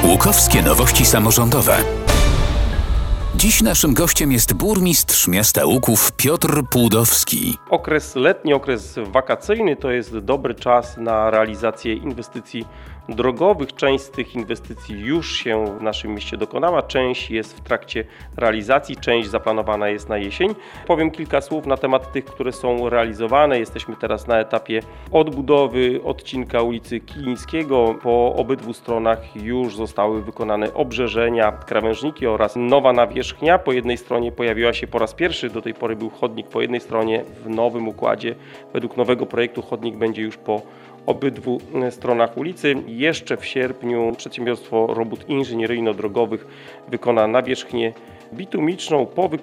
Łukowskie nowości samorządowe. Dziś naszym gościem jest burmistrz miasta Łuków Piotr Płudowski. Letni okres wakacyjny to jest dobry czas na realizację inwestycji drogowych. Część z tych inwestycji już się w naszym mieście dokonała, część jest w trakcie realizacji, część zaplanowana jest na jesień. Powiem kilka słów na temat tych, które są realizowane. Jesteśmy teraz na etapie odbudowy odcinka ulicy Kilińskiego. Po obydwu stronach już zostały wykonane obrzeżenia, krawężniki oraz nowa nawierzchnia. Po jednej stronie pojawiła się po raz pierwszy, do tej pory był chodnik po jednej stronie. W nowym układzie, według nowego projektu, chodnik będzie już po obydwu stronach ulicy. Jeszcze w sierpniu przedsiębiorstwo robót inżynieryjno-drogowych wykona nawierzchnię bitumiczną.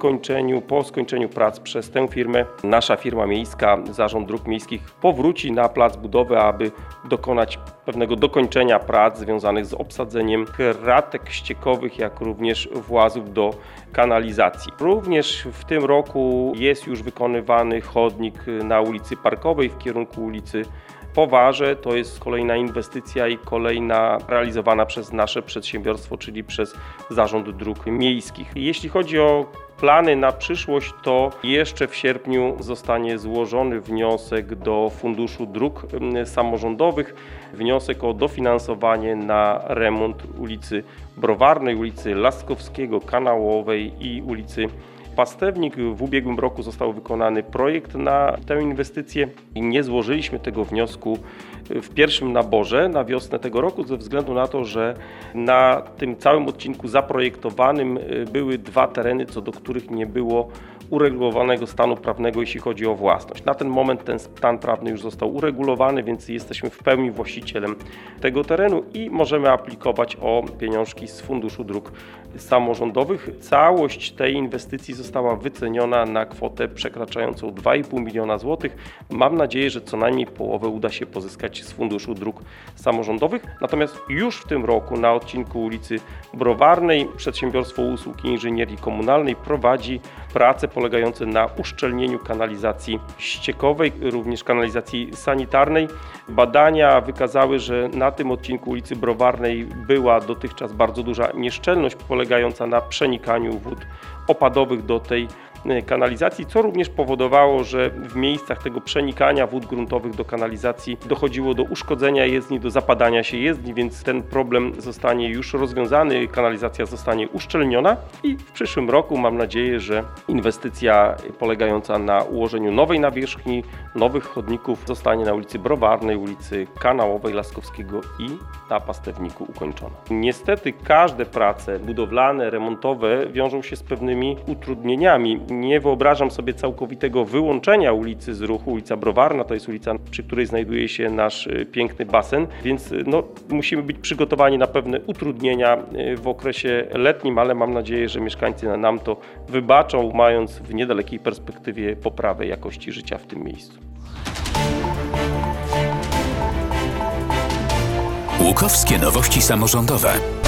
Po skończeniu prac przez tę firmę nasza firma miejska, Zarząd Dróg Miejskich, powróci na plac budowy, aby dokonać pewnego dokończenia prac związanych z obsadzeniem kratek ściekowych, jak również włazów do kanalizacji. Również w tym roku jest już wykonywany chodnik na ulicy Parkowej w kierunku ulicy Powarze. To jest kolejna inwestycja i kolejna realizowana przez nasze przedsiębiorstwo, czyli przez Zarząd Dróg Miejskich. Jeśli chodzi o plany na przyszłość, to jeszcze w sierpniu zostanie złożony wniosek do Funduszu Dróg Samorządowych. Wniosek o dofinansowanie na remont ulicy Browarnej, ulicy Laskowskiego, Kanałowej i ulicy Pastewnik. W ubiegłym roku został wykonany projekt na tę inwestycję i nie złożyliśmy tego wniosku w pierwszym naborze na wiosnę tego roku ze względu na to, że na tym całym odcinku zaprojektowanym były dwa tereny, co do których nie było uregulowanego stanu prawnego, jeśli chodzi o własność. Na ten moment ten stan prawny już został uregulowany, więc jesteśmy w pełni właścicielem tego terenu i możemy aplikować o pieniążki z Funduszu Dróg Samorządowych. Całość tej inwestycji została wyceniona na kwotę przekraczającą 2,5 miliona złotych. Mam nadzieję, że co najmniej połowę uda się pozyskać z Funduszu Dróg Samorządowych. Natomiast już w tym roku na odcinku ulicy Browarnej przedsiębiorstwo usług inżynierii komunalnej prowadzi prace polegające na uszczelnieniu kanalizacji ściekowej, również kanalizacji sanitarnej. Badania wykazały, że na tym odcinku ulicy Browarnej była dotychczas bardzo duża nieszczelność polegająca na przenikaniu wód opadowych do tej kanalizacji, co również powodowało, że w miejscach tego przenikania wód gruntowych do kanalizacji dochodziło do uszkodzenia jezdni, do zapadania się jezdni, więc ten problem zostanie już rozwiązany, kanalizacja zostanie uszczelniona i w przyszłym roku mam nadzieję, że inwestycja polegająca na ułożeniu nowej nawierzchni, nowych chodników zostanie na ulicy Browarnej, ulicy Kanałowej, Laskowskiego i na Pastewniku ukończona. Niestety każde prace budowlane, remontowe wiążą się z pewnymi utrudnieniami. Nie wyobrażam sobie całkowitego wyłączenia ulicy z ruchu. Ulica Browarna to jest ulica, przy której znajduje się nasz piękny basen, więc musimy być przygotowani na pewne utrudnienia w okresie letnim, ale mam nadzieję, że mieszkańcy nam to wybaczą, mając w niedalekiej perspektywie poprawę jakości życia w tym miejscu. Łukowskie nowości samorządowe.